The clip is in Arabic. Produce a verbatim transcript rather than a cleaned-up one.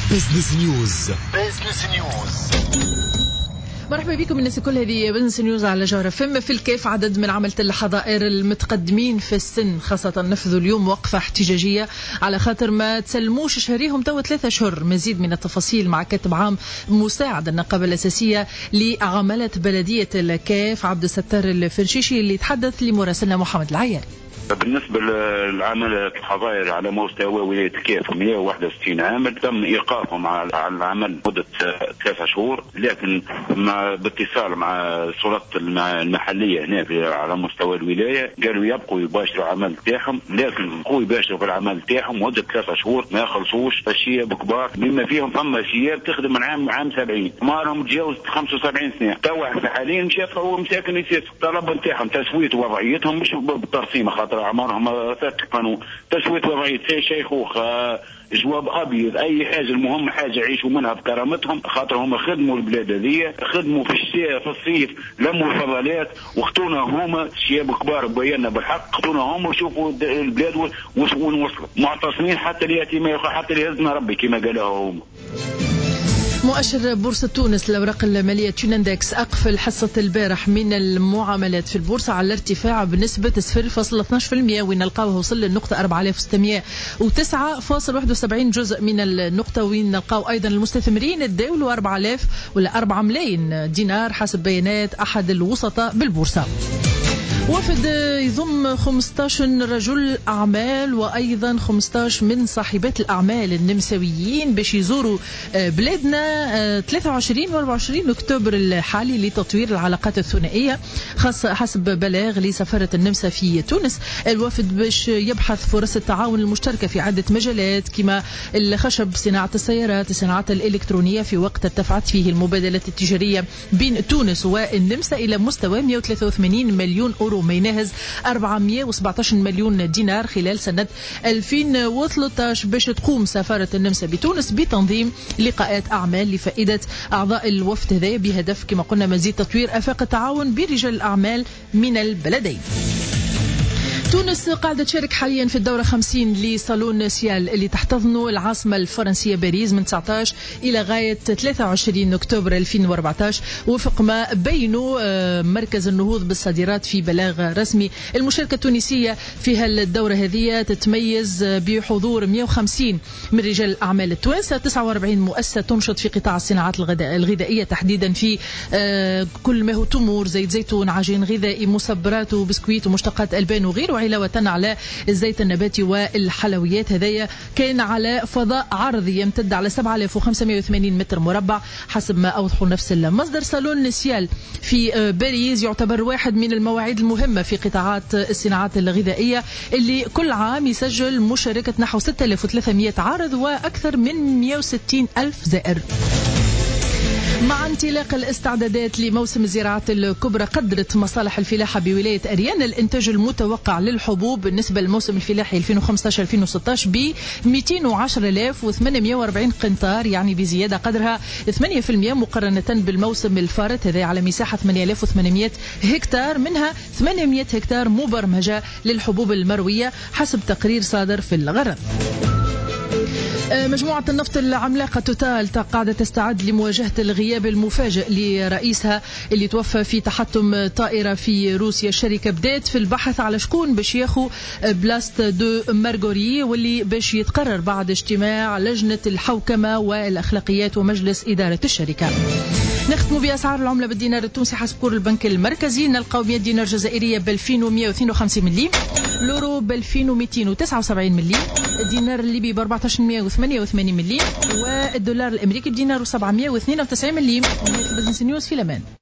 بزنس نيوز. بزنس نيوز. مرحبا بكم الناس الكل، هذه بزنس نيوز على جوهرة فم. في الكيف عدد من عملة الحظائر المتقدمين في السن خاصة نفذوا اليوم وقفة احتجاجية على خاطر ما تسلموش شهريهم توا ثلاثة أشهر. مزيد من التفاصيل مع كاتب عام مساعد النقابة الأساسية لعمالة بلدية الكيف عبد الستار الفرشيشي اللي تحدث لمراسلنا محمد العياري. بالنسبة للعمل الحظائر على مستوى ولاية الكيف مئة وواحد وستين عامل تم إيقافهم على العمل مدة ثلاثة شهور، لكن مع باتصال مع السلطات المحلية هنا على مستوى الولاية قالوا يبقوا يباشروا عمل تاعهم، لكن يبقوا يباشروا في العمل تاعهم مدة ثلاثة شهور ما يخلصوش. الشياب كبار بما فيهم فما شياب تخدم من عام عام سبعين مارهم تجاوزت خمسة وسبعين سنة، توا في حاليا شافوا مساكن يسير الطلب نتاعهم تسوية وضعيتهم مش بالترسيم خاطر اعمارهم قانون تسويه وضعيه شيخوخ جواب ابيض اي حاجه، المهم حاجه يعيشوا منها بكرامتهم خاطر هم خدموا البلاد هذه، خدموا في الشتاء في الصيف لموا الفضلات واختونا هما شياب كبار بينا بالحق، اختونا هما وشوفوا البلاد ونوصلوا معتصمين حتى لياتي ما حتى ليهزنا ربي كما قالوا هم. مؤشر بورصة تونس الأوراق المالية تشينندكس أقفل حصة البارح من المعاملات في البورصة على ارتفاع بنسبة صفر فاصلة اثني عشر بالمئة ونلقاوه وصل للنقطة أربعة آلاف وستمئة وتسعة فاصلة واحد وسبعين جزء من النقطة، ونلقاو أيضا المستثمرين تداولوا أربعة آلاف ولا أربعة ملايين دينار حسب بيانات أحد الوسطاء بالبورصة. وفد يضم خمسة عشر رجل أعمال وأيضا خمسة عشر من صاحبات الأعمال النمساويين باش يزوروا بلادنا ثلاثة وعشرين و أربعة وعشرين أكتوبر الحالي لتطوير العلاقات الثنائية خاصة حسب بلاغ لسفارة النمسا في تونس. الوفد باش يبحث فرص التعاون المشتركة في عدة مجالات كما الخشب، صناعة السيارات، الصناعات الإلكترونية، في وقت ارتفعت فيه المبادلات التجارية بين تونس والنمسا إلى مستوى مئة وثلاثة وثمانين مليون أورو ما يناهز أربعمئة وسبعة عشر مليون دينار خلال سنة ألفين وثلاثة عشر، باش تقوم سفارة النمسا بتونس بتنظيم لقاءات أعمال لفائدة أعضاء الوفد هذا بهدف كما قلنا مزيد تطوير آفاق التعاون برجال الأعمال من البلدين. تونس قاعدة تشارك حاليا في الدورة خمسين لصالون سيال اللي تحتضن العاصمة الفرنسية باريس من تسعة عشر إلى غاية ثلاثة وعشرين أكتوبر ألفين وأربعة عشر وفق ما بينوا مركز النهوض بالصادرات في بلاغ رسمي. المشاركة التونسية في هالدورة هذه تتميز بحضور مئة وخمسين من رجال الأعمال التوانسة، تسعة وأربعين مؤسسة تنشط في قطاع الصناعات الغذائية تحديدا في كل ما هو تمور، زيت زيتون، عجين غذائي، مصبرات وبسكويت ومشتقات ألبان وغيره، علاوة على الزيت النباتي والحلويات. هذايا كان على فضاء عرضي يمتد على سبعة آلاف وخمسمئة وثمانين متر مربع حسب ما أوضحوا نفس المصدر. صالون سيال في باريس يعتبر واحد من المواعيد المهمة في قطاعات الصناعات الغذائية اللي كل عام يسجل مشاركة نحو ستة آلاف وثلاثمئة عارض وأكثر من مئة وستين ألف زائر. مع انطلاق الاستعدادات لموسم الزراعات الكبرى، قدرت مصالح الفلاحة بولاية أريان الإنتاج المتوقع للحبوب بالنسبة للموسم الفلاحي ألفين وخمسة عشر ألفين وستة عشر ب مئتين وعشرة آلاف وثمانمئة وأربعين قنطار، يعني بزيادة قدرها ثمانية بالمئة مقارنة بالموسم الفارط هذا على مساحة ثمانية آلاف وثمانمئة هكتار، منها ثمانمئة هكتار مبرمجة للحبوب المروية حسب تقرير صادر في الغرض. مجموعة النفط العملاقة توتال قاعدة تستعد لمواجهة الغياب المفاجئ لرئيسها اللي توفى في تحطم طائرة في روسيا. الشركة بدأت في البحث على شكون باش ياخو بلاست دو مارغوري، واللي باش يتقرر بعد اجتماع لجنة الحوكمة والأخلاقيات ومجلس إدارة الشركة. نختم بأسعار العملة بالدينار التونسي حسب كور البنك المركزي، نلقاو مئة دينار جزائرية ب ألفين ومئة واثنين وخمسين مليم، الأورو ب ألفين ومئتين وتسعة وسبعين مليم، الدينار الليبي ب أربعة عشر مئة وثمانية وثمانين مليم، والدولار الأمريكي بدينار وسبعمئة واثنين وتسعين مليم. بزنس نيوز في الأمان.